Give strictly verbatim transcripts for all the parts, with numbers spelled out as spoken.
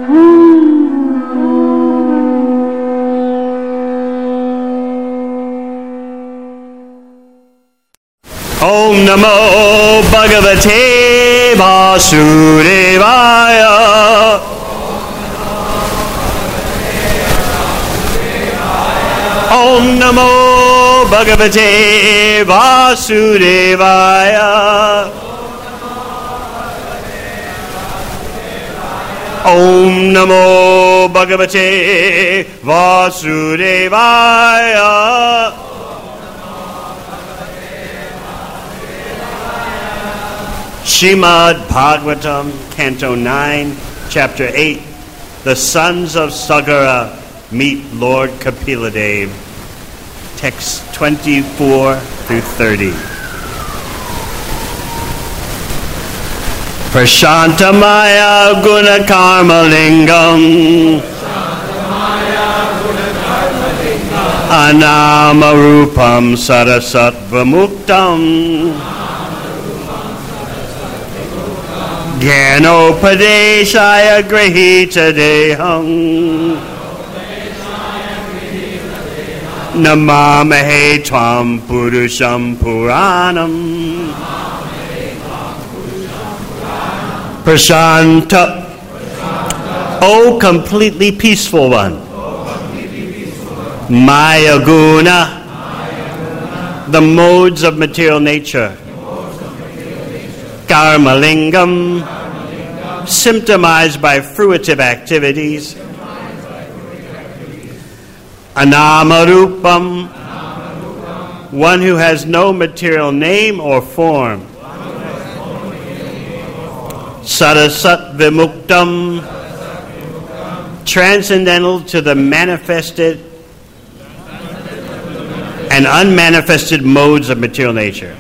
Om Namo Bhagavate Vasudevaya. Om Namo Bhagavate Vasudevaya. Om Namo Bhagavate Vasudevaya. Srimad Bhagavatam, Canto nine, Chapter eight, The Sons of Sagara Meet Lord Kapila-Dev, Text twenty-four through thirty. Prashantamaya Gunakarmalingam Anamarupam Sarasattvamuktam Gyanopadeshaya Grihita Deham Namamahe Tvam Purusham Puranam Prashanta, O completely peaceful one, Maya Guna, the modes of material nature, Karmalingam, symptomized by fruitive activities, Anamarupam, one who has no material name or form, Sarasat Vimuktam, transcendental to the manifested and unmanifested modes of material nature.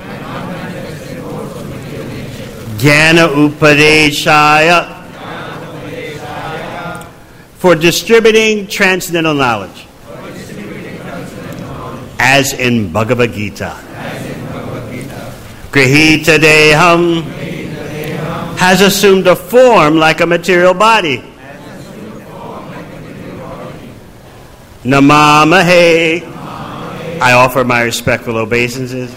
Jnana Upadeshaya, for distributing transcendental knowledge, as in Bhagavad Gita. Grihita Deham, has assumed a form like a material body. Namamahe, I offer my respectful obeisances.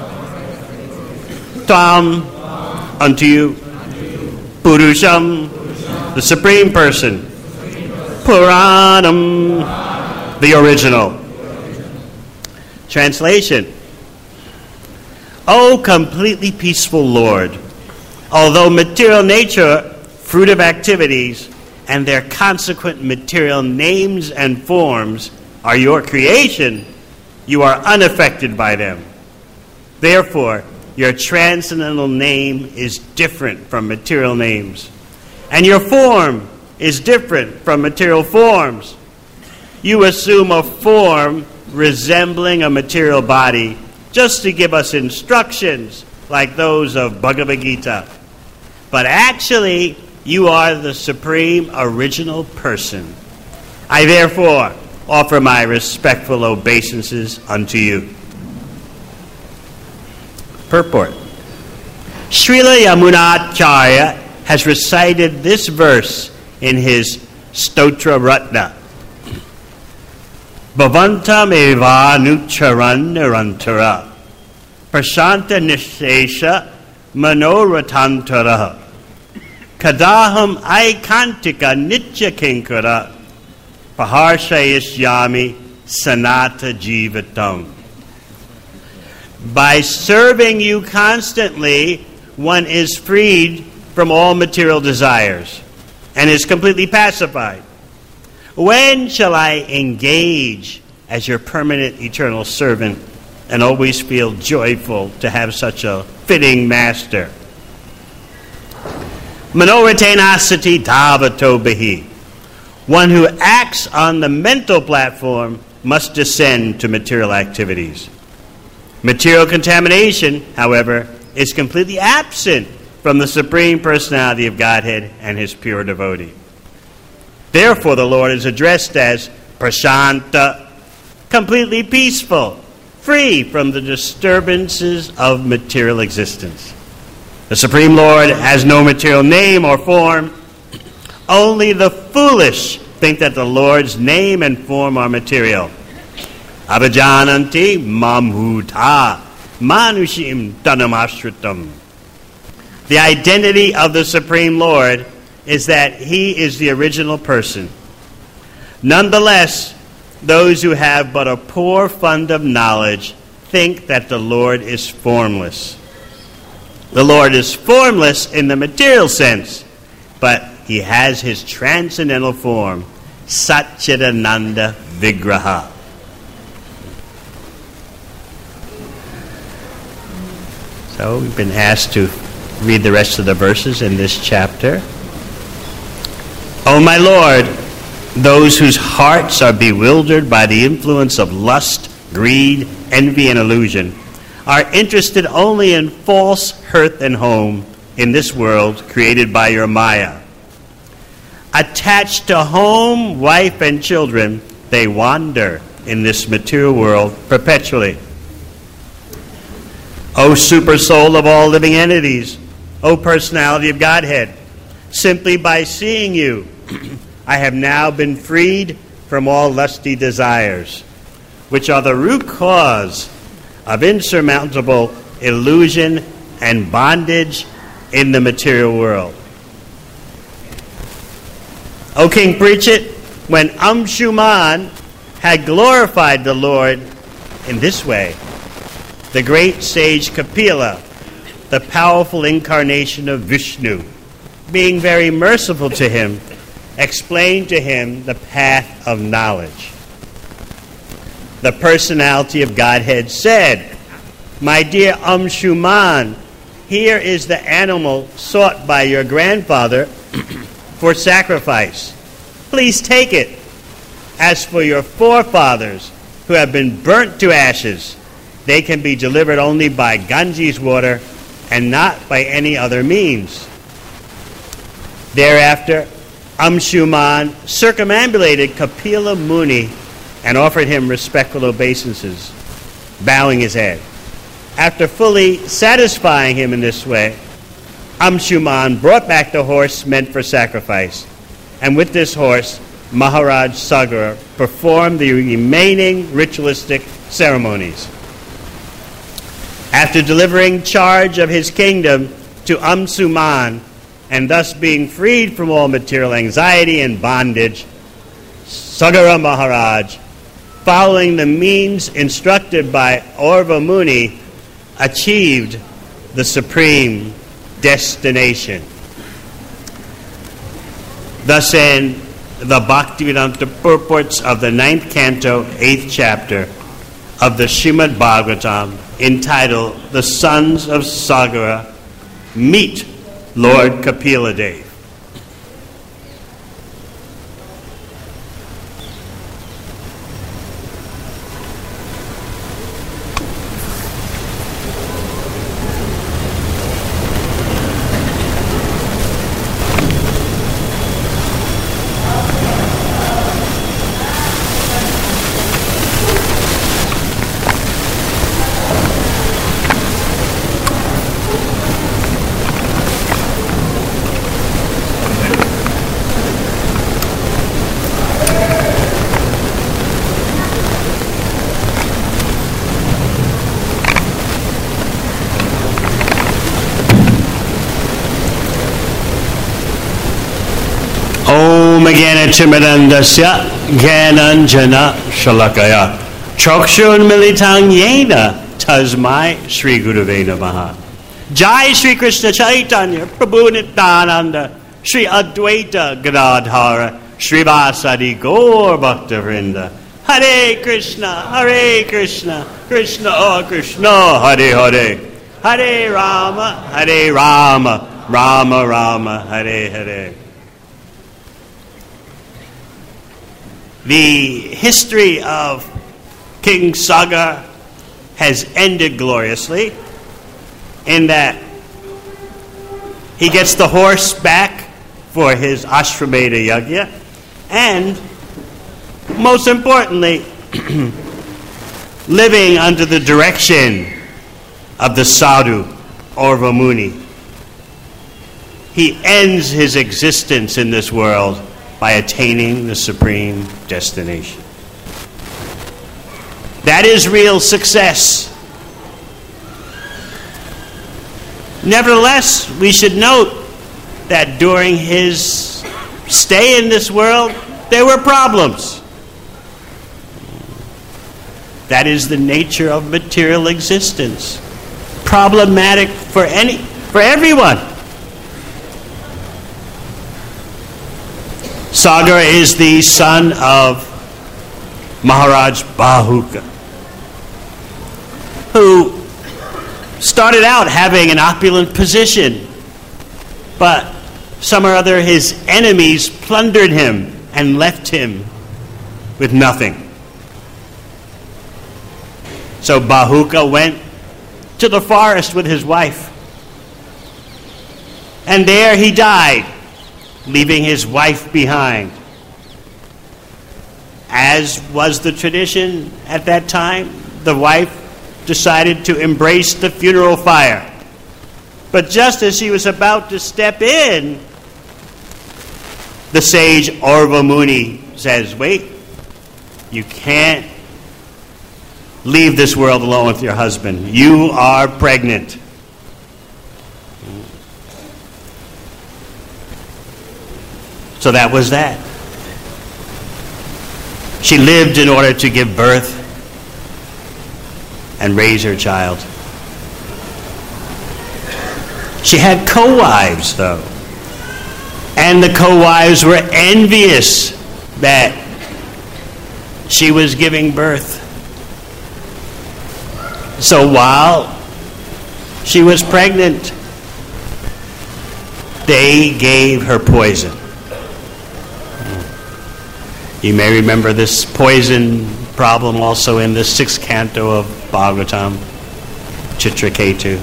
Tam, unto you. Purusham, the Supreme Person. Puranam, the original. Translation. O completely peaceful Lord, although material nature, fruitive activities, and their consequent material names and forms are your creation, you are unaffected by them. Therefore, your transcendental name is different from material names, and your form is different from material forms. You assume a form resembling a material body just to give us instructions like those of Bhagavad Gita. But actually, you are the supreme original person. I therefore offer my respectful obeisances unto you. Purport. Srila Yamunacharya has recited this verse in his Stotra Ratna. Bhavantam eva nucharan nirantara prashanta nishesha manoratantara kadaham aikantika nitya kinkara paharshayishyami sanata jivatam. By serving you constantly, one is freed from all material desires and is completely pacified. When shall I engage as your permanent eternal servant and always feel joyful to have such a fitting master? Manoratenasati dhavato bihi. One who acts on the mental platform must descend to material activities. Material contamination, however, is completely absent from the Supreme Personality of Godhead and his pure devotee. Therefore, the Lord is addressed as Prashanta, completely peaceful, free from the disturbances of material existence. The Supreme Lord has no material name or form. Only the foolish think that the Lord's name and form are material. Abhijananti mamhuta manushim tanamashritam. The identity of the Supreme Lord is that he is the original person. Nonetheless, those who have but a poor fund of knowledge think that the Lord is formless. The Lord is formless in the material sense, but he has his transcendental form, Satchidananda Vigraha. So we've been asked to read the rest of the verses in this chapter. O my Lord, those whose hearts are bewildered by the influence of lust, greed, envy, and illusion are interested only in false hearth and home in this world created by your Maya. Attached to home, wife, and children, they wander in this material world perpetually. O super soul of all living entities, O personality of Godhead, simply by seeing you, I have now been freed from all lusty desires, which are the root cause of insurmountable illusion and bondage in the material world. O King Parikshit, when Amshuman had glorified the Lord in this way, the great sage Kapila, the powerful incarnation of Vishnu, being very merciful to him, explained to him the path of knowledge. The personality of Godhead said, My dear Amshuman, here is the animal sought by your grandfather for sacrifice. Please take it. As for your forefathers who have been burnt to ashes, they can be delivered only by Ganges water and not by any other means. Thereafter, Amshuman circumambulated Kapila Muni and offered him respectful obeisances, bowing his head. After fully satisfying him in this way, Amshuman brought back the horse meant for sacrifice, and with this horse, Maharaj Sagara performed the remaining ritualistic ceremonies. After delivering charge of his kingdom to Amshuman, and thus being freed from all material anxiety and bondage, Sagara Maharaj, following the means instructed by Orva Muni, achieved the supreme destination. Thus end the Bhaktivedanta purports of the ninth canto, eighth chapter of the Srimad Bhagavatam, entitled The Sons of Sagara Meet Lord Kapila Dev. Chimadandasya Gyananjana Shalakaya Chokshun Militang Yena Tasmai Sri Gurave Namaha. Jai Sri Krishna Chaitanya Prabhu Nityananda Sri Advaita Gadadhara Sri Vasadi Gaur Bhakta Vrinda. Hare Krishna, Hare Krishna, Krishna oh Krishna, Hare Hare, Hare Rama, Hare Rama, Rama Rama, Hare Hare. The history of King Sagar has ended gloriously in that he gets the horse back for his Ashwamedha Yajna, and most importantly, living under the direction of the sadhu Orva Muni. he ends his existence in this world by attaining the supreme destination. That is real success. Nevertheless, we should note that during his stay in this world, there were problems. That is the nature of material existence. Problematic for any, for everyone. Sagar is the son of Maharaj Bahuka, who started out having an opulent position, but some or other his enemies plundered him and left him with nothing. So Bahuka went to the forest with his wife, and there he died, leaving his wife behind. As was the tradition at that time, the wife decided to embrace the funeral fire. But just as she was about to step in, the sage Urva Muni says, wait, you can't leave this world alone with your husband. You are pregnant. So that was that. She lived in order to give birth and raise her child. She had co-wives, though. And the co-wives were envious that she was giving birth. So while she was pregnant, they gave her poison. You may remember this poison problem also in the sixth canto of Bhagavatam, Chitraketu.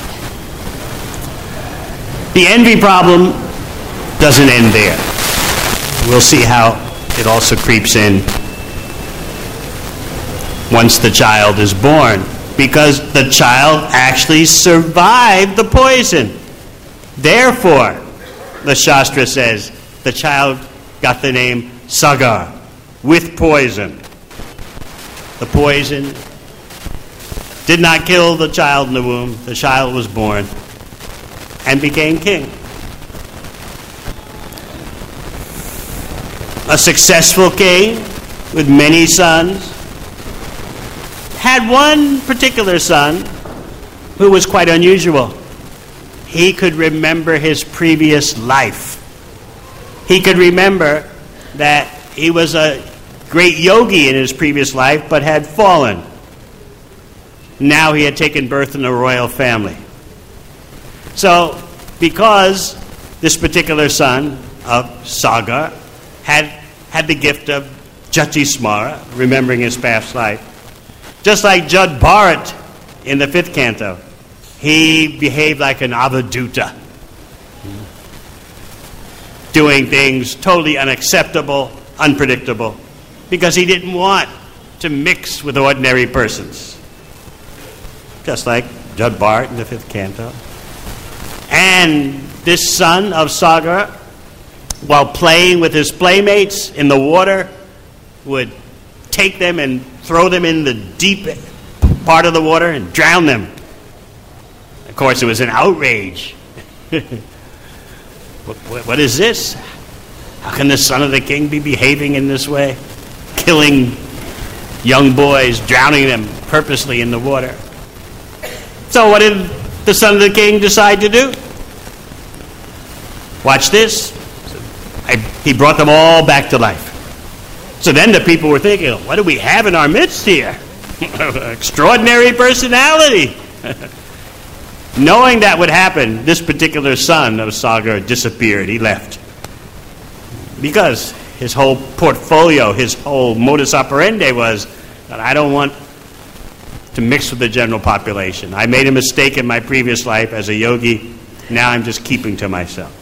The envy problem doesn't end there. We'll see how it also creeps in once the child is born, because the child actually survived the poison. Therefore, the Shastra says, the child got the name Sagar, with poison. The poison did not kill the child in the womb. The child was born and became king. A successful king with many sons had one particular son who was quite unusual. He could remember his previous life. He could remember that he was a great yogi in his previous life, but had fallen. Now he had taken birth in a royal family. So, because this particular son of Sagar had had the gift of Jyotismara, remembering his past life, just like Jad Bharat in the fifth canto, he behaved like an avaduta, doing things totally unacceptable, unpredictable, because he didn't want to mix with ordinary persons. Just like Jad Bharat in the fifth canto. And this son of Sagar, while playing with his playmates in the water, would take them and throw them in the deep part of the water and drown them. Of course, it was an outrage. what, what, what is this? How can the son of the king be behaving in this way? Killing young boys, drowning them purposely in the water. So what did the son of the king decide to do? Watch this. I, he brought them all back to life. So then the people were thinking, what do we have in our midst here? Extraordinary personality. Knowing that would happen, this particular son of Sagar disappeared. He left. Because his whole portfolio, his whole modus operandi was that I don't want to mix with the general population. I made a mistake in my previous life as a yogi. Now I'm just keeping to myself.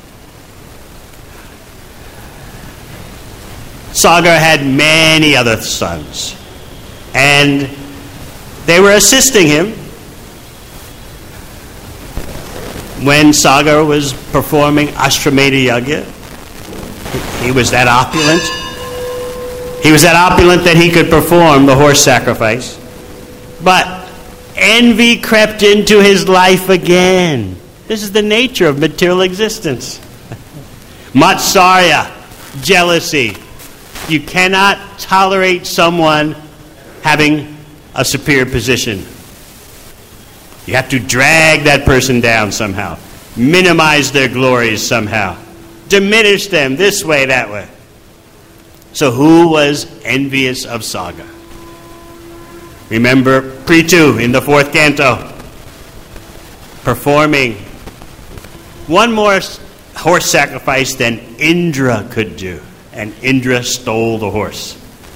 Sagar had many other sons, and they were assisting him when Sagar was performing Ashwamedha Yajna, he was that opulent. He was that opulent that he could perform the horse sacrifice. But envy crept into his life again. This is the nature of material existence. Matsarya, jealousy. You cannot tolerate someone having a superior position. You have to drag that person down somehow. Minimize their glories somehow. Diminish them this way, that way. So who was envious of Saga? Remember Prithu in the fourth canto, performing one more horse sacrifice than Indra could do. And Indra stole the horse.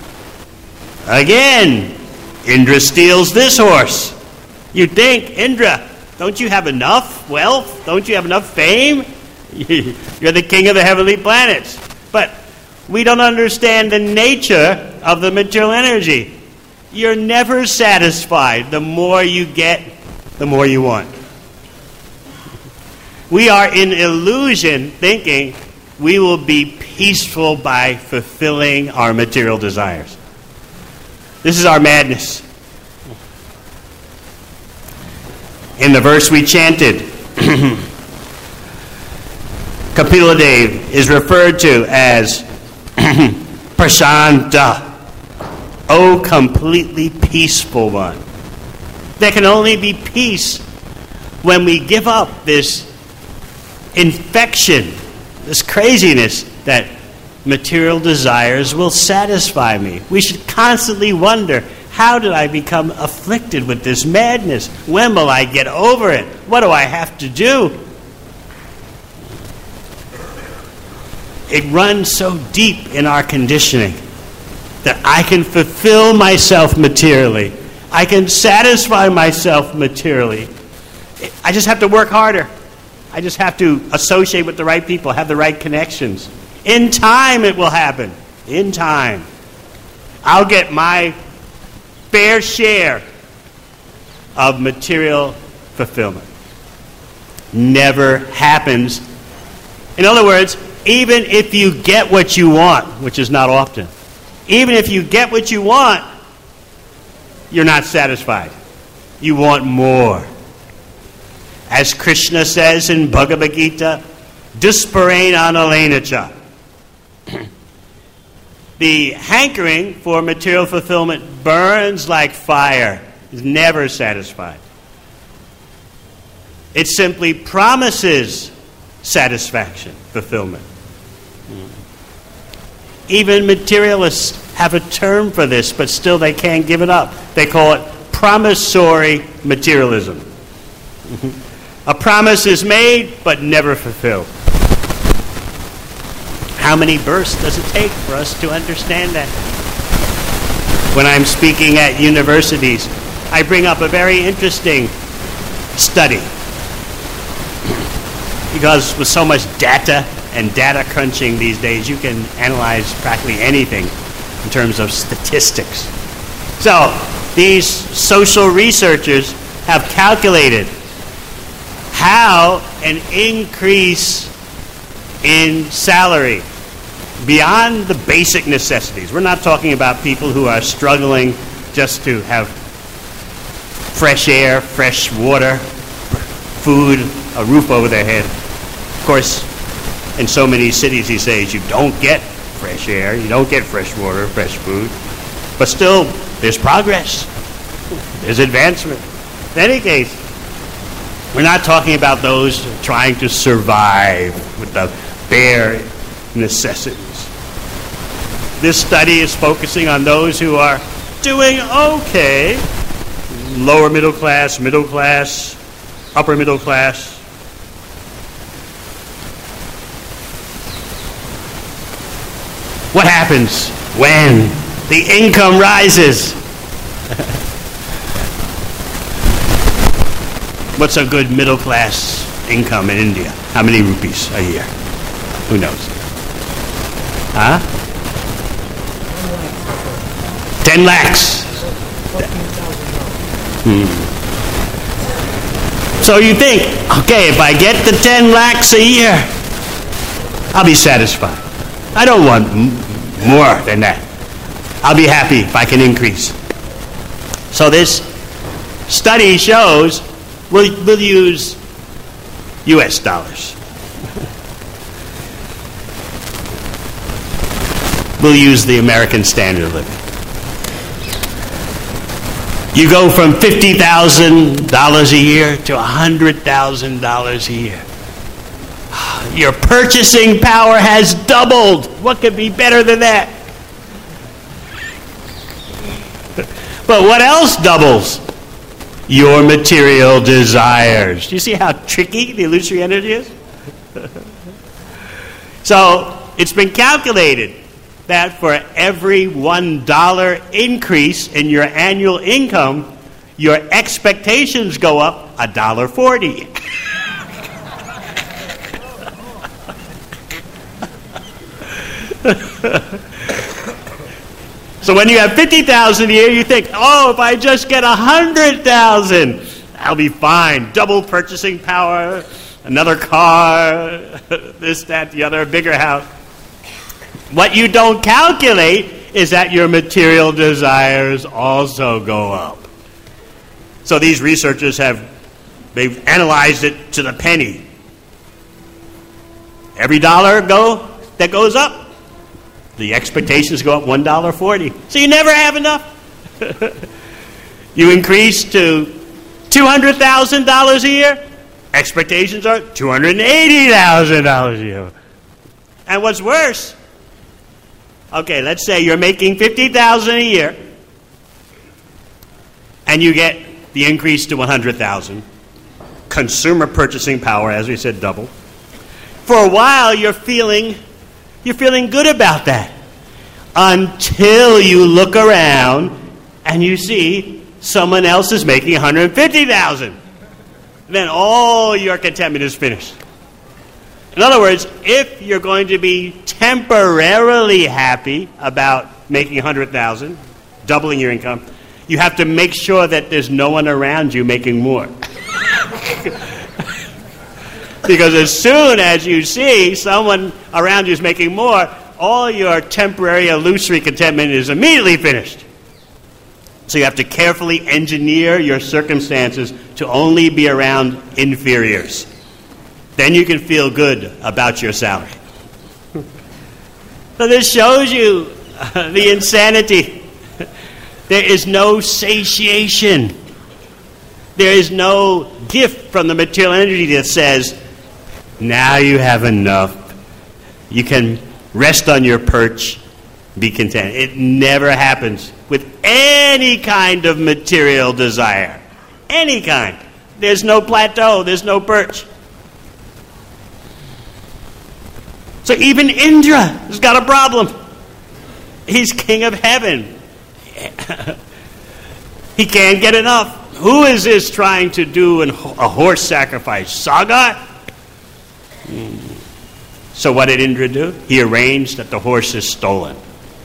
Again, Indra steals this horse. You think, Indra, don't you have enough wealth? Don't you have enough fame? You're the king of the heavenly planets. But we don't understand the nature of the material energy. You're never satisfied. The more you get, the more you want. We are in illusion thinking we will be peaceful by fulfilling our material desires. This is our madness. In the verse we chanted, Kapila is referred to as Prashanta, O completely peaceful one. There can only be peace when we give up this infection, this craziness that material desires will satisfy me. We should constantly wonder, how did I become afflicted with this madness? When will I get over it? What do I have to do? It runs so deep in our conditioning that I can fulfill myself materially. I can satisfy myself materially. I just have to work harder. I just have to associate with the right people, have the right connections. In time it will happen. In time. I'll get my fair share of material fulfillment. Never happens. In other words, even if you get what you want, which is not often, even if you get what you want, you're not satisfied. You want more. As Krishna says in Bhagavad Gita, Dusparena analenacha. The hankering for material fulfillment burns like fire. Is never satisfied. It simply promises satisfaction, fulfillment. Even materialists have a term for this, but still they can't give it up. They call it promissory materialism. A promise is made, but never fulfilled. How many births does it take for us to understand that? When I'm speaking at universities, I bring up a very interesting study. Because with so much data and data crunching these days, you can analyze practically anything in terms of statistics. So, these social researchers have calculated how an increase in salary beyond the basic necessities. We're not talking about people who are struggling just to have fresh air, fresh water, food, a roof over their head. Of course, in so many cities these days, you don't get fresh air, you don't get fresh water, fresh food. But still, there's progress. There's advancement. In any case, we're not talking about those trying to survive with the bare necessities. This study is focusing on those who are doing okay, lower middle class, middle class, upper middle class. What happens when the income rises? What's a good middle class income in India? How many rupees a year? Who knows? Huh? Ten lakhs. Hmm. So you think, okay, if I get the ten lakhs a year, I'll be satisfied. I don't want m- more than that. I'll be happy if I can increase. So this study shows we'll, we'll use U S dollars. We'll use the American standard of living. You go from fifty thousand dollars a year to one hundred thousand dollars a year. Your purchasing power has doubled. What could be better than that? But what else doubles? Your material desires. Do you see how tricky the illusory energy is? So it's been calculated that for every one dollar increase in your annual income, your expectations go up a dollar forty. So when you have fifty thousand a year, you think, oh, if I just get one hundred thousand, I'll be fine. Double purchasing power, another car, this, that, the other, a bigger house. What you don't calculate is that your material desires also go up. So these researchers have, they've analyzed it to the penny. Every dollar go that goes up, the expectations go up one dollar forty. So you never have enough. You increase to two hundred thousand dollars a year, expectations are two hundred eighty thousand dollars a year. And what's worse, okay, let's say you're making fifty thousand dollars a year, and you get the increase to one hundred thousand dollars. Consumer purchasing power, as we said, double. For a while, you're feeling, you're feeling good about that, until you look around and you see someone else is making one hundred fifty thousand dollars. Then all your contentment is finished. In other words, if you're going to be temporarily happy about making one hundred thousand dollars, doubling your income, you have to make sure that there's no one around you making more. Because as soon as you see someone around you is making more, all your temporary illusory contentment is immediately finished. So you have to carefully engineer your circumstances to only be around inferiors. Then you can feel good about your salary. So this shows you uh, the insanity. There is no satiation. There is no gift from the material energy that says, now you have enough. You can rest on your perch, be content. It never happens with any kind of material desire. Any kind. There's no plateau. There's no perch. So even Indra has got a problem. He's king of heaven. He can't get enough. Who is this trying to do an, a horse sacrifice? Sagar? Hmm. So what did Indra do? He arranged that the horse is stolen.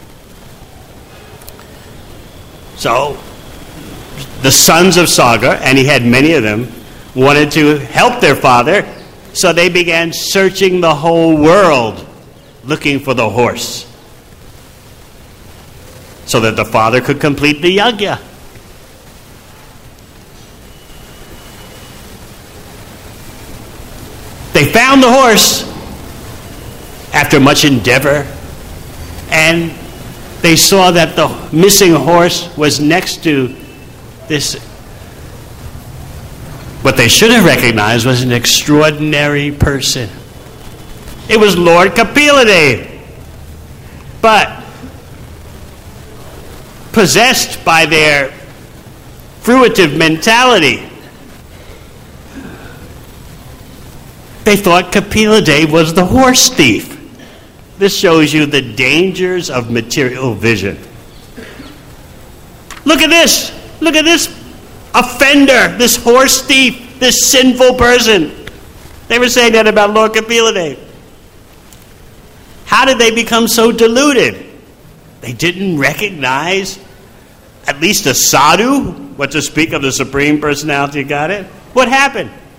So the sons of Sagar, and he had many of them, wanted to help their father, so they began searching the whole world looking for the horse so that the father could complete the yajna. They found the horse after much endeavor, and they saw that the missing horse was next to this. What they should have recognized was an extraordinary person. It was Lord Kapila. But possessed by their fruitive mentality, they thought Kapila Dev was the horse thief. This shows you the dangers of material vision. Look at this. Look at this offender, this horse thief, this sinful person. They were saying that about Lord Kapila Dev. How did they become so deluded? They didn't recognize at least a sadhu, what to speak of the Supreme Personality of Godhead. What happened?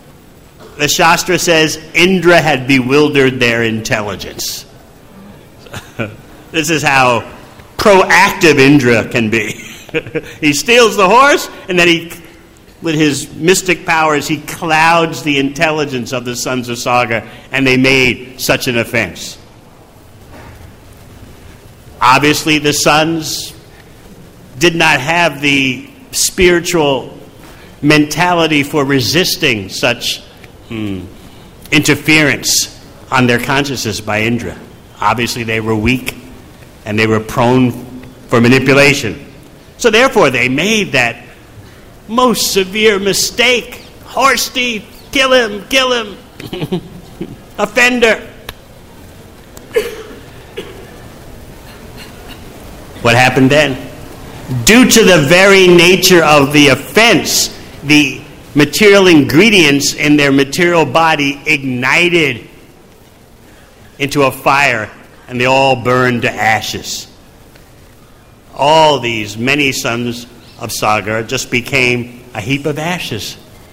the Shastra says Indra had bewildered their intelligence. This is how proactive Indra can be. He steals the horse, and then he, with his mystic powers, he clouds the intelligence of the sons of Sagar, and they made such an offense. Obviously, the sons did not have the spiritual mentality for resisting such hmm, interference on their consciousness by Indra. Obviously, they were weak and they were prone for manipulation. So therefore, they made that most severe mistake. Horse thief, kill him, kill him. Offender. What happened then? Due to the very nature of the offense, the material ingredients in their material body ignited into a fire, and they all burned to ashes. All these many sons of Sagar just became a heap of ashes.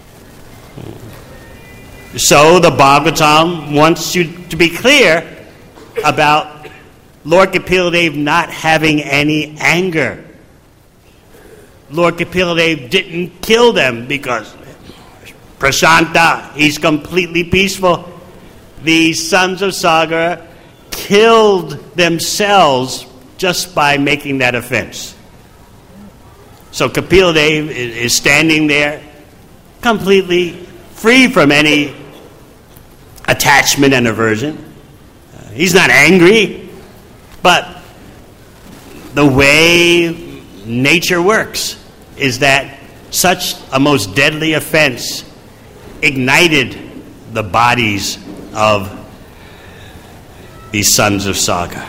So the Bhagavatam wants you to be clear about Lord Kapila not having any anger. Lord Kapila didn't kill them because Prashanta, he's completely peaceful. The sons of Sagar killed themselves just by making that offense. So Kapila is standing there completely free from any attachment and aversion. Uh, he's not angry, but the way nature works is that such a most deadly offense ignited the bodies of these sons of Sagar.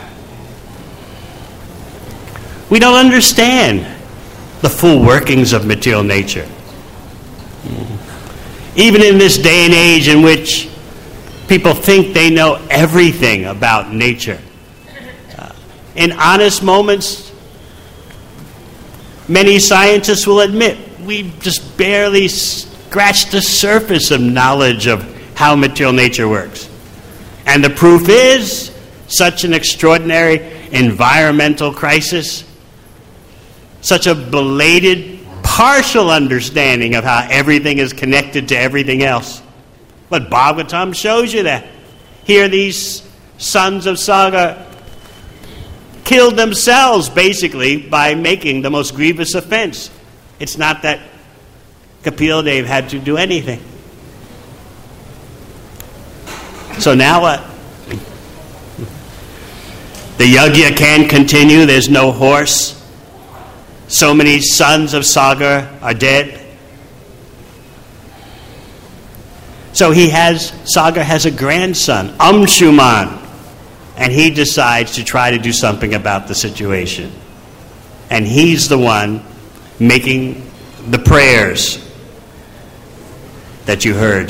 We don't understand the full workings of material nature. Even in this day and age in which people think they know everything about nature. Uh, in honest moments, many scientists will admit we've just barely scratched the surface of knowledge of how material nature works. And the proof is such an extraordinary environmental crisis, such a belated, partial understanding of how everything is connected to everything else. But Bhagavatam shows you that. Here these sons of Sagar killed themselves, basically, by making the most grievous offense. It's not that Kapila Dev had to do anything. So now what? The yajna can't continue. There's no horse. So many sons of Sagar are dead. So he has, Sagar has a grandson, Amshuman, and he decides to try to do something about the situation. And he's the one making the prayers that you heard.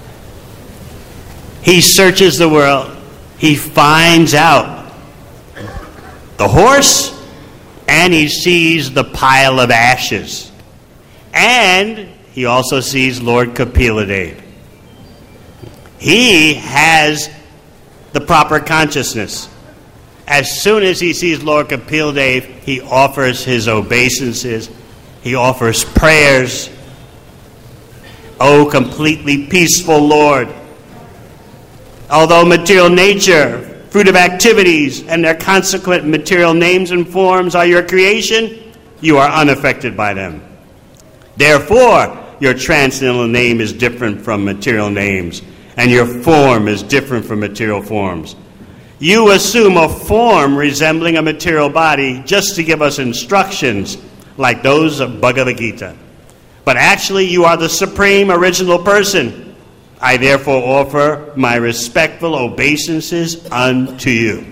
He searches the world. He finds out the horse, and he sees the pile of ashes. And he also sees Lord Kapila Dev. He has the proper consciousness. As soon as he sees Lord Kapila Dev, he offers his obeisances. He offers prayers. O completely peaceful Lord, although material nature, fruit of activities, and their consequent material names and forms are your creation, you are unaffected by them. Therefore, your transcendental name is different from material names, and your form is different from material forms. You assume a form resembling a material body just to give us instructions like those of Bhagavad Gita. But actually, you are the supreme original person. I therefore offer my respectful obeisances unto you.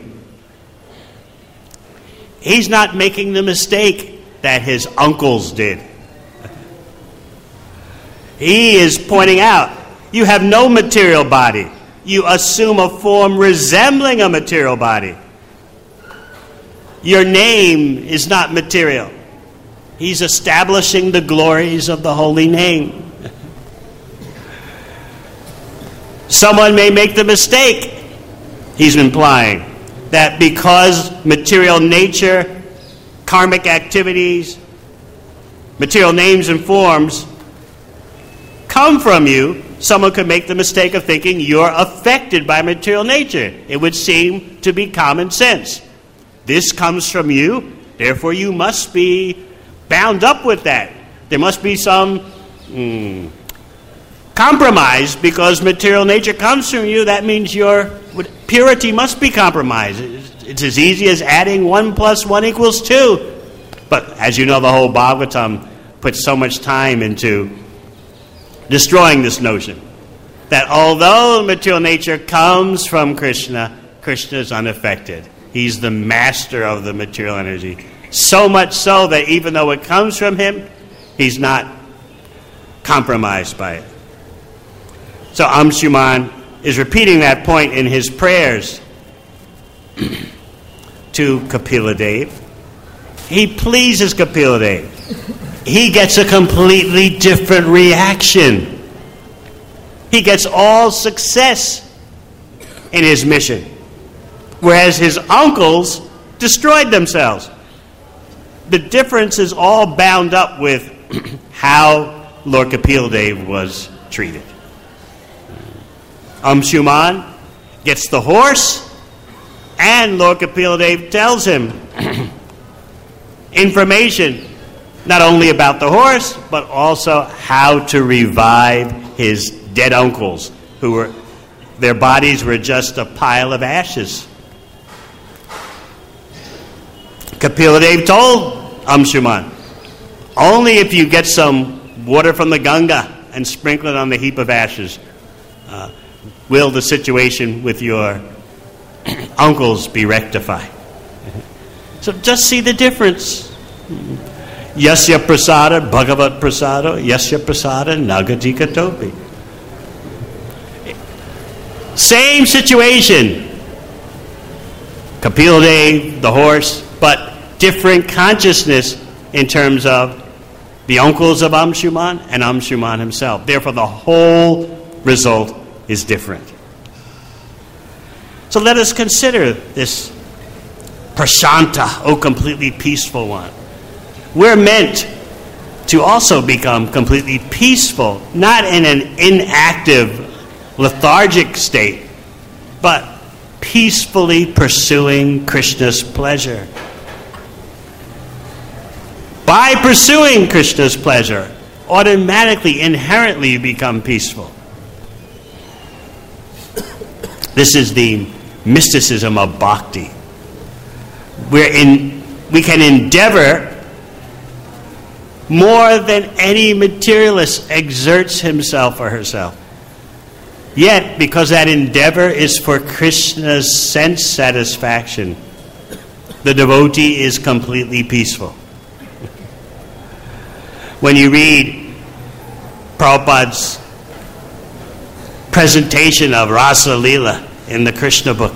He's not making the mistake that his uncles did. He is pointing out, you have no material body. You assume a form resembling a material body. Your name is not material. He's establishing the glories of the holy name. Someone may make the mistake, he's implying, that because material nature, karmic activities, material names and forms come from you, someone could make the mistake of thinking you're affected by material nature. It would seem to be common sense. This comes from you, therefore you must be bound up with that. There must be some mm, compromise because material nature comes from you. That means your purity must be compromised. It's as easy as adding one plus one equals two. But as you know, the whole Bhagavatam puts so much time into destroying this notion that although material nature comes from Krishna, Krishna is unaffected. He's the master of the material energy. So much so that even though it comes from him, he's not compromised by it. So Amshuman is repeating that point in his prayers to Kapila Dev. He pleases Kapila Dev. He gets a completely different reaction. He gets all success in his mission, whereas his uncles destroyed themselves. The difference is all bound up with how Lord Kapila Dev was treated. Amshuman gets the horse, and Lord Kapila Dev tells him information not only about the horse, but also how to revive his dead uncles, who were, their bodies were just a pile of ashes. Kapila Dev told Amshuman, only if you get some water from the Ganga and sprinkle it on the heap of ashes, uh, will the situation with your uncles be rectified. So just see the difference. Yasya prasada bhagavat prasado, yasya prasada nagatika topi. Same situation. Kapila Dev, the horse, but different consciousness in terms of the uncles of Amshuman and Amshuman himself. Therefore, the whole result is different. So let us consider this prashanta, O completely peaceful one. We're meant to also become completely peaceful, not in an inactive, lethargic state, but peacefully pursuing Krishna's pleasure. By pursuing Krishna's pleasure, automatically, inherently, you become peaceful. This is the mysticism of bhakti. We're in, we can endeavor more than any materialist exerts himself or herself. Yet, because that endeavor is for Krishna's sense satisfaction, the devotee is completely peaceful. When you read Prabhupada's presentation of Rasa Leela in the Krishna book,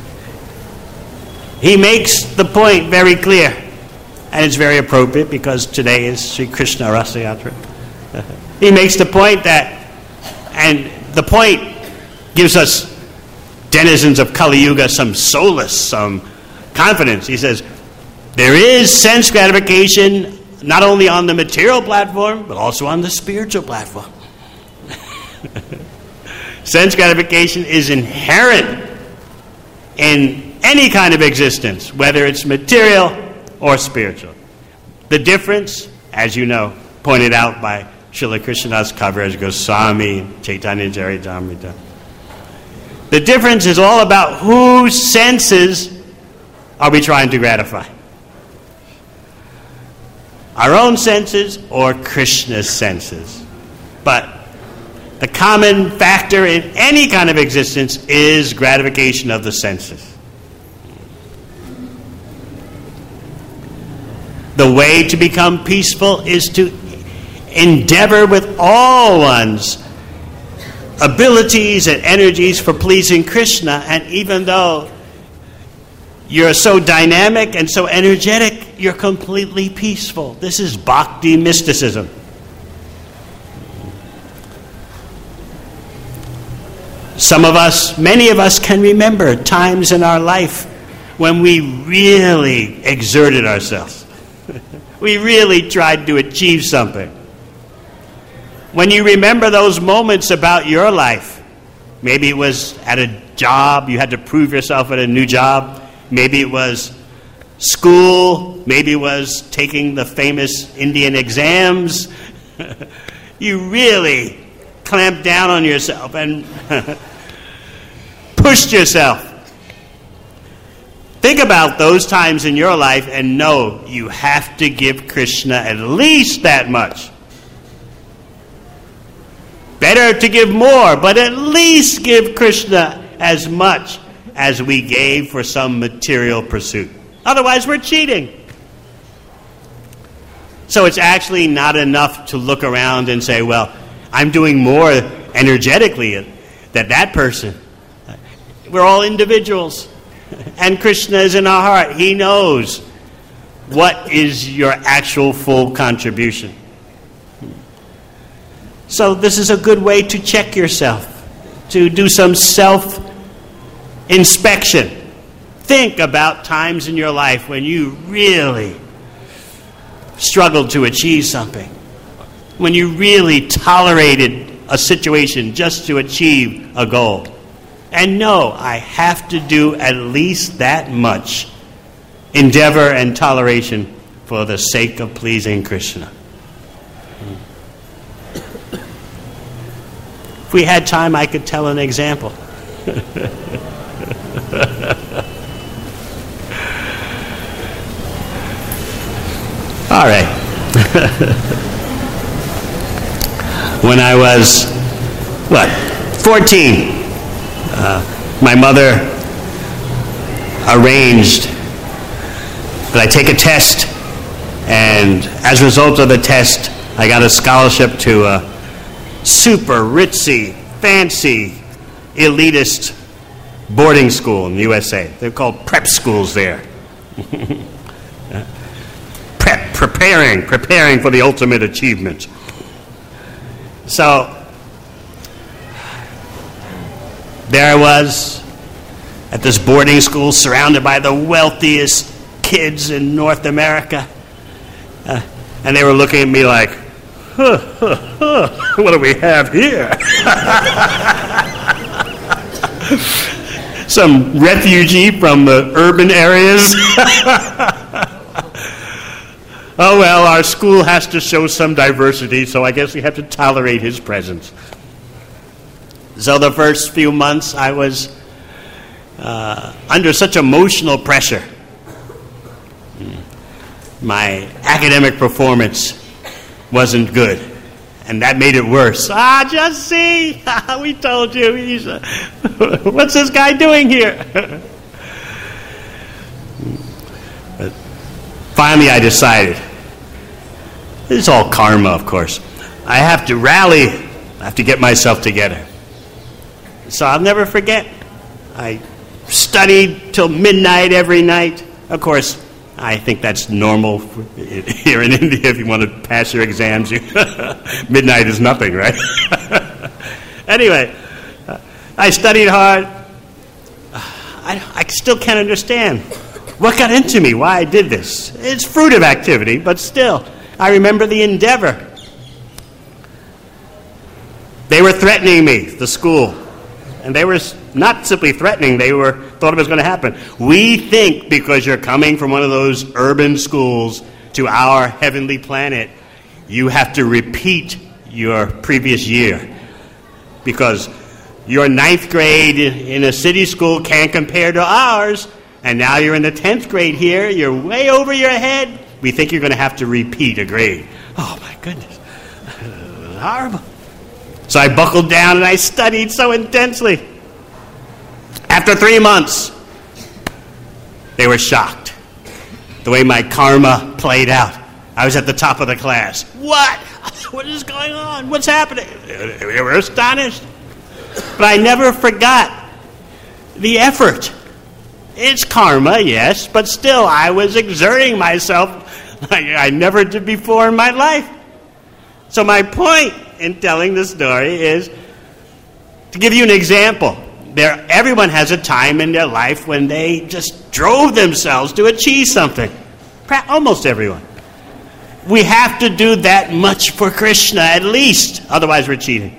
he makes the point very clear, and it's very appropriate because today is Sri Krishna Rasa Yatra. He makes the point that, and the point gives us denizens of Kali Yuga some solace, some confidence. He says, there is sense gratification not only on the material platform, but also on the spiritual platform. Sense gratification is inherent in any kind of existence, whether it's material or spiritual. The difference, as you know, pointed out by Srila Krishnadas Kaviraj Goswami, Chaitanya Charitamrita. The difference is all about whose senses are we trying to gratify. Our own senses or Krishna's senses. But the common factor in any kind of existence is gratification of the senses. The way to become peaceful is to endeavor with all one's abilities and energies for pleasing Krishna, and even though you're so dynamic and so energetic, you're completely peaceful. This is bhakti mysticism. Some of us, many of us can remember times in our life when we really exerted ourselves. We really tried to achieve something. When you remember those moments about your life, maybe it was at a job, you had to prove yourself at a new job. Maybe it was school. Maybe it was taking the famous Indian exams. You really clamped down on yourself and pushed yourself. Think about those times in your life and know you have to give Krishna at least that much. Better to give more, but at least give Krishna as much as we gave for some material pursuit. Otherwise, we're cheating. So it's actually not enough to look around and say, well, I'm doing more energetically than that person. We're all individuals. And Krishna is in our heart. He knows what is your actual full contribution. So this is a good way to check yourself, to do some self-inspection. Think about times in your life when you really struggled to achieve something, when you really tolerated a situation just to achieve a goal. And know I have to do at least that much endeavor and toleration for the sake of pleasing Krishna. If we had time, I could tell an example. All right. When I was, what, fourteen, uh, my mother arranged that I take a test, and as a result of the test, I got a scholarship to a super ritzy, fancy, elitist boarding school in the U S A. They're called prep schools there. Prep, preparing, preparing for the ultimate achievement. So, there I was at this boarding school surrounded by the wealthiest kids in North America. Uh, and they were looking at me like, huh, huh, huh, what do we have here? Some refugee from the urban areas? Oh, well, our school has to show some diversity, so I guess we have to tolerate his presence. So the first few months I was uh, under such emotional pressure. My academic performance wasn't good, and that made it worse. Ah, just see, we told you. He's a, what's this guy doing here? But finally I decided, this is all karma, of course. I have to rally, I have to get myself together. So I'll never forget. I studied till midnight every night. Of course, I think that's normal here in India. If you want to pass your exams, you midnight is nothing, right? Anyway, I studied hard. I, I still can't understand what got into me, why I did this. It's fruitive activity, but still, I remember the endeavor. They were threatening me, the school. And they were not simply threatening, they were thought it was going to happen. We think because you're coming from one of those urban schools to our heavenly planet, you have to repeat your previous year. Because your ninth grade in a city school can't compare to ours, and now you're in the tenth grade here, you're way over your head. We think you're going to have to repeat a grade. Oh my goodness. It was horrible. So I buckled down and I studied so intensely. After three months, they were shocked. The way my karma played out. I was at the top of the class. What? What is going on? What's happening? They were astonished. But I never forgot the effort. It's karma, yes, but still I was exerting myself like I never did before in my life. So my point in telling the story is To give you an example, there, everyone has a time in their life when they just drove themselves to achieve something. Almost everyone. We have to do that much for Krishna, at least. Otherwise, we're cheating.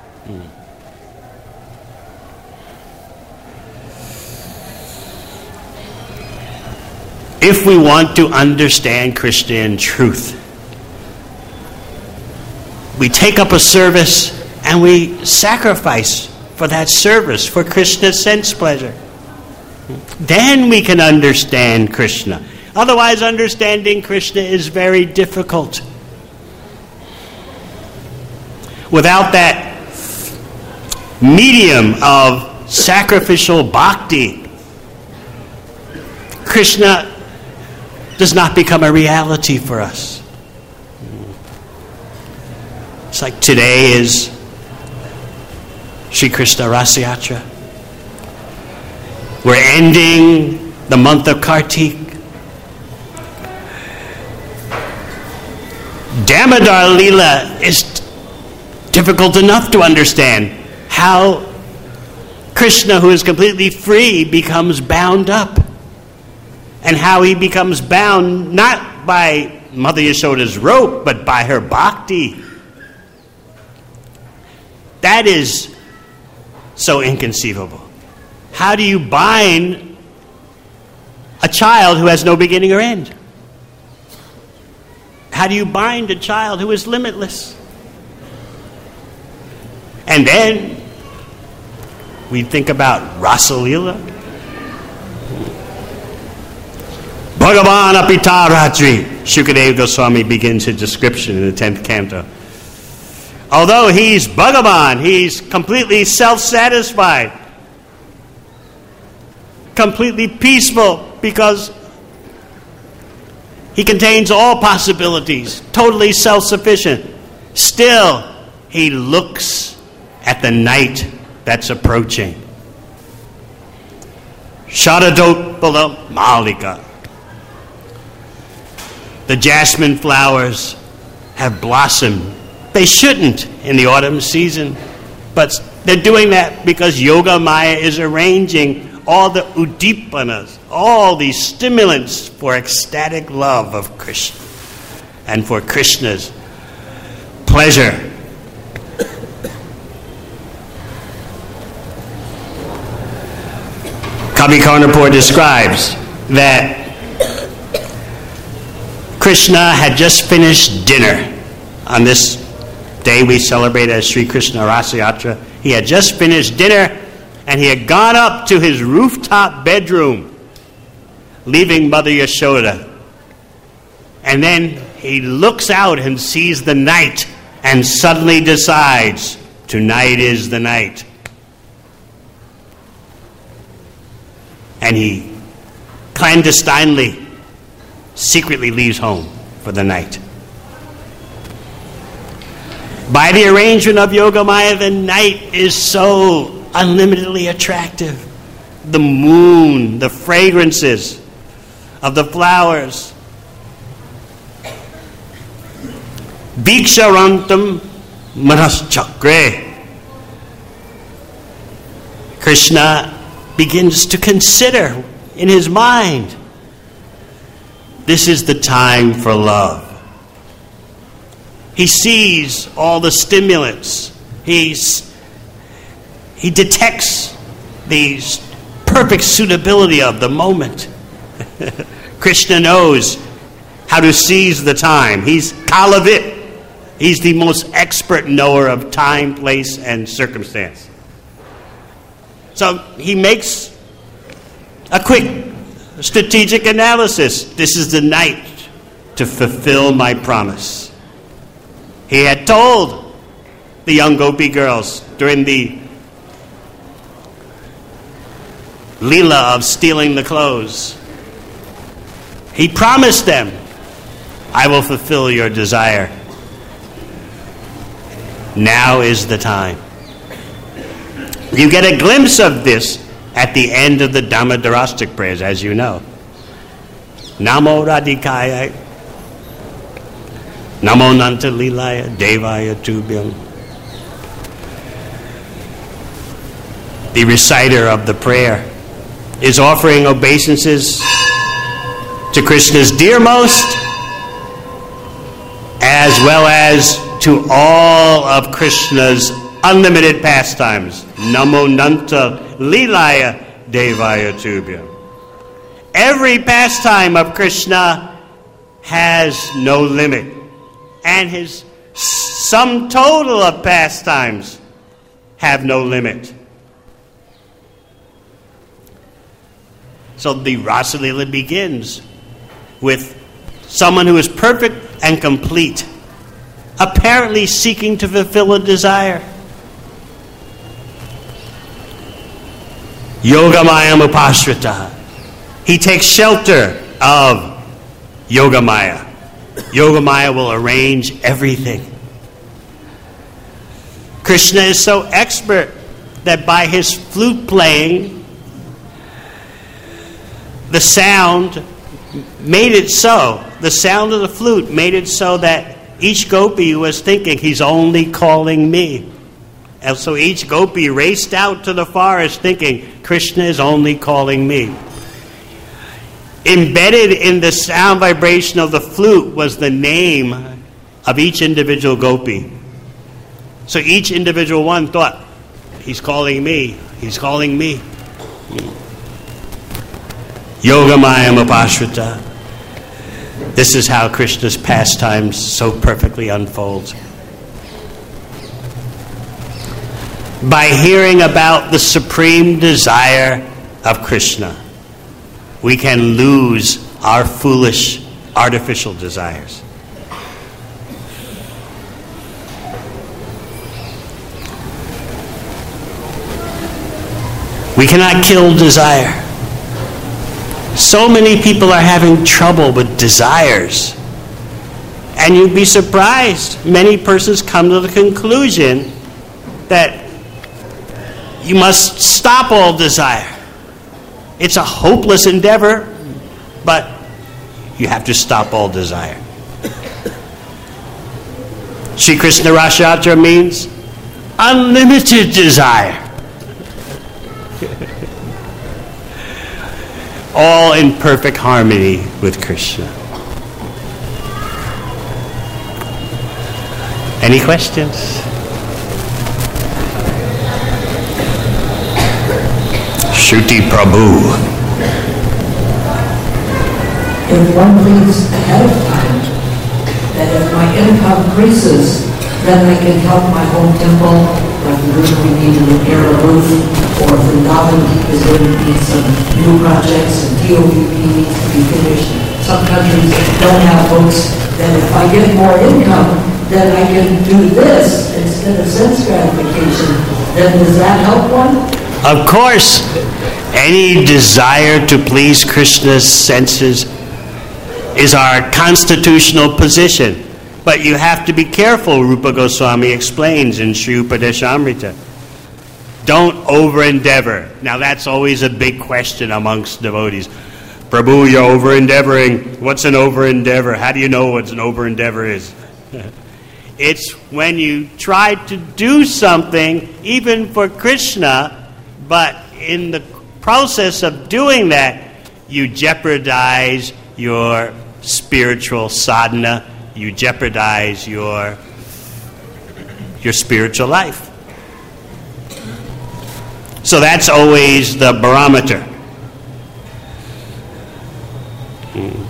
If we want to understand Krishna in truth, we take up a service and we sacrifice for that service, for Krishna's sense pleasure. Then we can understand Krishna. Otherwise, understanding Krishna is very difficult. Without that medium of sacrificial bhakti, Krishna does not become a reality for us. It's like today is Sri Krishna Rasa Yatra. We're ending the month of Kartik. Damodar Leela is difficult enough to understand. How Krishna, who is completely free, becomes bound up. And how he becomes bound not by Mother Yashoda's rope, but by her bhakti. That is so inconceivable. How do you bind a child who has no beginning or end? How do you bind a child who is limitless? And then we think about Rasa Leela. Bhagavan Apita Ratri. Shukadeva Goswami begins his description in the tenth canto. Although he's Bhagavan, he's completely self-satisfied, completely peaceful, because he contains all possibilities, totally self-sufficient. Still, he looks at the night that's approaching. Sharadotpala Malika. The jasmine flowers have blossomed. They shouldn't in the autumn season, but they're doing that because Yoga Maya is arranging all the udipanas, all these stimulants for ecstatic love of Krishna and for Krishna's pleasure. Kavi Karnapur describes that Krishna had just finished dinner. On this day we celebrate as Sri Krishna Rasa Yatra. He had just finished dinner and he had gone up to his rooftop bedroom, leaving Mother Yashoda. And then he looks out and sees the night and suddenly decides, tonight is the night. And he clandestinely, secretly leaves home for the night. By the arrangement of Yoga Maya, the night is so unlimitedly attractive. The moon, the fragrances of the flowers. Bhiksharantam Manas Chakre. Krishna begins to consider in his mind, this is the time for love. He sees all the stimulants. He's, he detects the perfect suitability of the moment. Krishna knows how to seize the time. He's Kalavit. He's the most expert knower of time, place, and circumstance. So he makes a quick strategic analysis. This is the night to fulfill my promise. He had told the young Gopi girls during the Leela of stealing the clothes. He promised them, I will fulfill your desire. Now is the time. You get a glimpse of this at the end of the Damodarastic prayers, as you know. Namo Radhikaya, Namo Nanta Lilaya, Devaya Tubhyam. the reciter of the prayer, is offering obeisances to Krishna's dearmost, as well as to all of Krishna's unlimited pastimes. Namo Nanta Lilaya Devaya Tubhya. Every pastime of Krishna has no limit, and his sum total of pastimes have no limit. So the Rasa Lila begins with someone who is perfect and complete, apparently seeking to fulfill a desire. Yogamayam upashrita. He takes shelter of Yogamaya. Yogamaya will arrange everything. Krishna is so expert that by his flute playing, the sound made it so, the sound of the flute made it so that each gopi was thinking, he's only calling me. And so each gopi raced out to the forest thinking, Krishna is only calling me. Embedded in the sound vibration of the flute was the name of each individual gopi. So each individual one thought, he's calling me, he's calling me. Yogamayam upashrita. This is how Krishna's pastimes so perfectly unfolds. By hearing about the supreme desire of Krishna, we can lose our foolish, artificial desires. We cannot kill desire. So many people are having trouble with desires. And you'd be surprised. Many persons come to the conclusion that you must stop all desire. It's a hopeless endeavor, but you have to stop all desire. Sri Krishna Rasayatra means unlimited desire. All in perfect harmony with Krishna. Any questions? Shruti Prabhu. If one thinks ahead of time that if my income increases, then I can help my home temple, like the room we need to repair a roof, or if Vrindavan is going to need some new projects and T O B P needs to be finished. Some countries don't have books. Then if I get more income, then I can do this instead of sense gratification. Then does that help one? Of course, any desire to please Krishna's senses is our constitutional position. But you have to be careful, Rupa Goswami explains in Sri Upadeshamrita. Don't over-endeavor. Now that's always a big question amongst devotees. Prabhu, you're over-endeavoring. What's an over-endeavor? How do you know what an over-endeavor is? It's when you try to do something, even for Krishna, but in the process of doing that, you jeopardize your spiritual sadhana, you jeopardize your, your spiritual life. So that's always the barometer. Hmm.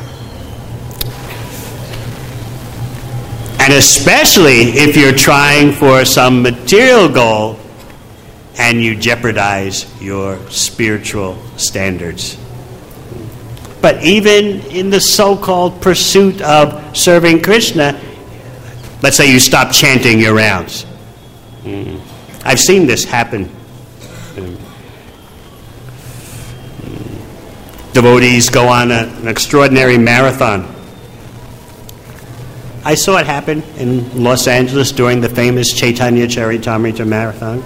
And especially if you're trying for some material goal and you jeopardize your spiritual standards. But even in the so-called pursuit of serving Krishna, let's say you stop chanting your rounds. Mm. I've seen this happen. Mm. Devotees go on a, an extraordinary marathon. I saw it happen in Los Angeles during the famous Chaitanya Charitamrita marathon.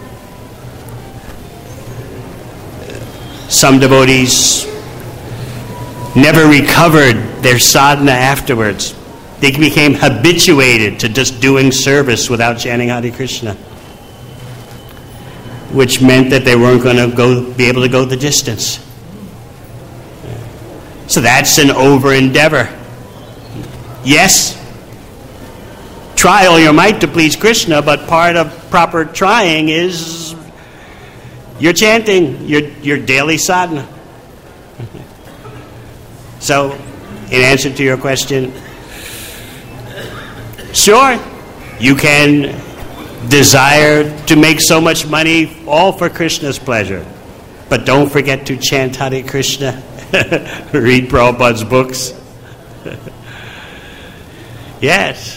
Some devotees never recovered their sadhana afterwards. They became habituated to just doing service without chanting Hare Krishna. which meant that they weren't going to go be able to go the distance. So that's an over endeavor. Yes, try all your might to please Krishna, but part of proper trying is your chanting, your your daily sadhana. So, in answer to your question, sure, you can desire to make so much money, all for Krishna's pleasure. But don't forget to chant Hare Krishna, read Prabhupada's books. Yes.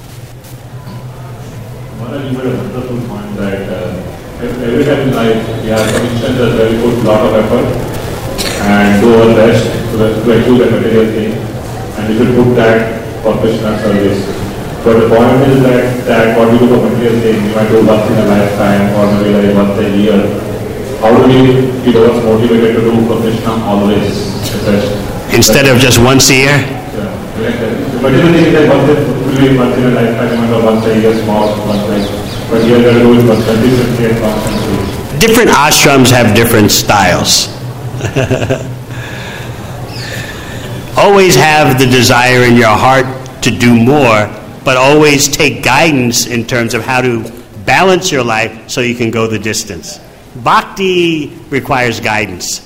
One, you made a wonderful point that uh, every time in life, we are conditioned that we put a lot of effort and do our best to, to achieve a material thing, and we should put that for Krishna's service. But the point is that, that what we do for material thing, we might do once in a lifetime or maybe like once a year. How do we keep us motivated to do for Krishna always? Instead of just once a year? Yeah. The material thing is like once in, once in a lifetime or once a year, small, once like, but here we are doing it consistently and constantly. Different ashrams have different styles. Always have the desire in your heart to do more, but always take guidance in terms of how to balance your life so you can go the distance. Bhakti requires guidance.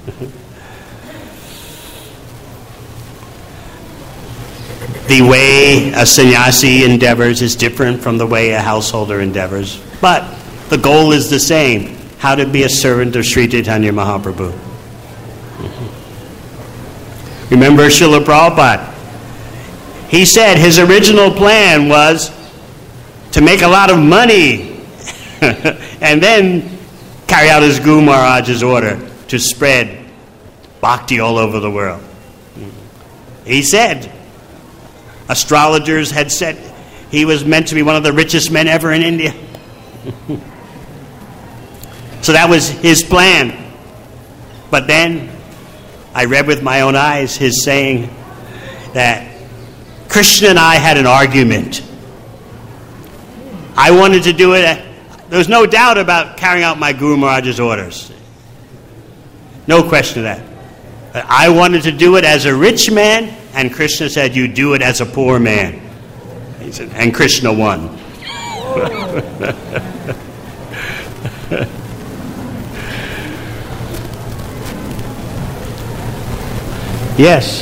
The way a sannyasi endeavors is different from the way a householder endeavors, but the goal is the same: how to be a servant of Sri Chaitanya Mahaprabhu. Remember Srila Prabhupada? He said his original plan was to make a lot of money and then carry out his Guru Maharaj's order to spread bhakti all over the world. He said, astrologers had said he was meant to be one of the richest men ever in India. So that was his plan. But then I read with my own eyes his saying that Krishna and I had an argument. I wanted to do it. There was no doubt about carrying out my Guru Maharaj's orders. No question of that. But I wanted to do it as a rich man, and Krishna said, you do it as a poor man. He said, and Krishna won. Yes.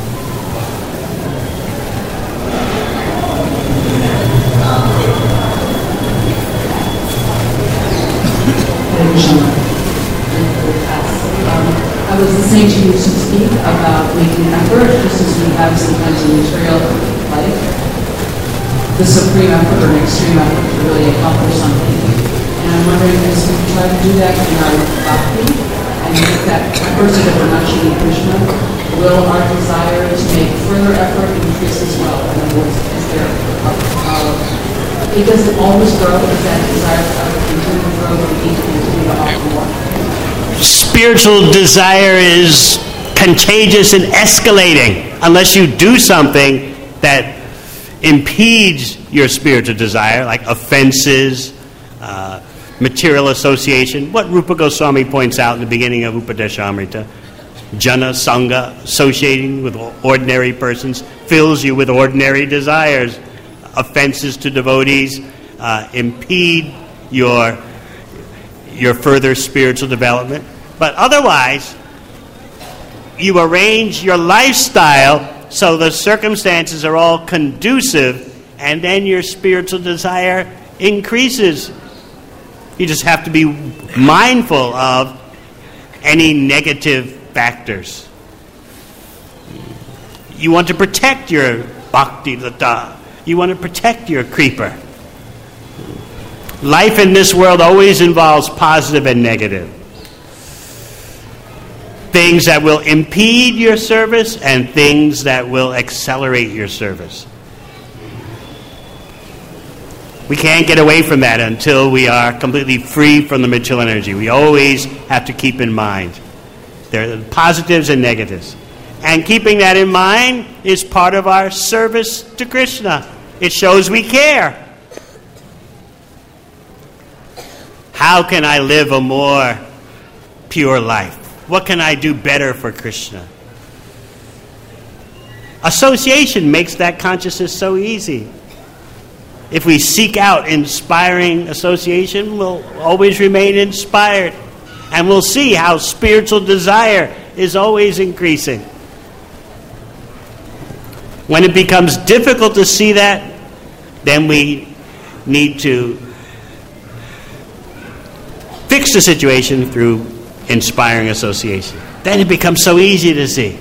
I was listening to you speak about making effort, just as we have sometimes in material life, the supreme effort or an extreme effort to really accomplish something. And I'm wondering, as we try to do that in our bhakti and make that effort so that we're not cheating Krishna, will our desire to make further effort increase as well? In other words, is there a, uh, it doesn't always grow, is that desire to continue to grow, we need to continue to offer more? Spiritual desire is contagious and escalating unless you do something that impedes your spiritual desire, like offenses, uh, material association. What Rupa Goswami points out in the beginning of Upadeshamrita, Jana Sangha, associating with ordinary persons, fills you with ordinary desires. Offenses to devotees uh, impede your your further spiritual development. But otherwise, you arrange your lifestyle so the circumstances are all conducive, and then your spiritual desire increases. You just have to be mindful of any negative factors. You want to protect your bhakti lata. You want to protect your creeper. Life in this world always involves positive and negative. Things that will impede your service and things that will accelerate your service. We can't get away from that until we are completely free from the material energy. We always have to keep in mind there are positives and negatives. And keeping that in mind is part of our service to Krishna. It shows we care. How can I live a more pure life? What can I do better for Krishna? Association makes that consciousness so easy. If we seek out inspiring association, we'll always remain inspired. And we'll see how spiritual desire is always increasing. When it becomes difficult to see that, then we need to fix the situation through inspiring association. Then it becomes so easy to see.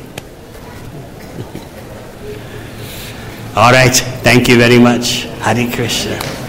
All right. Thank you very much. Hare Krishna.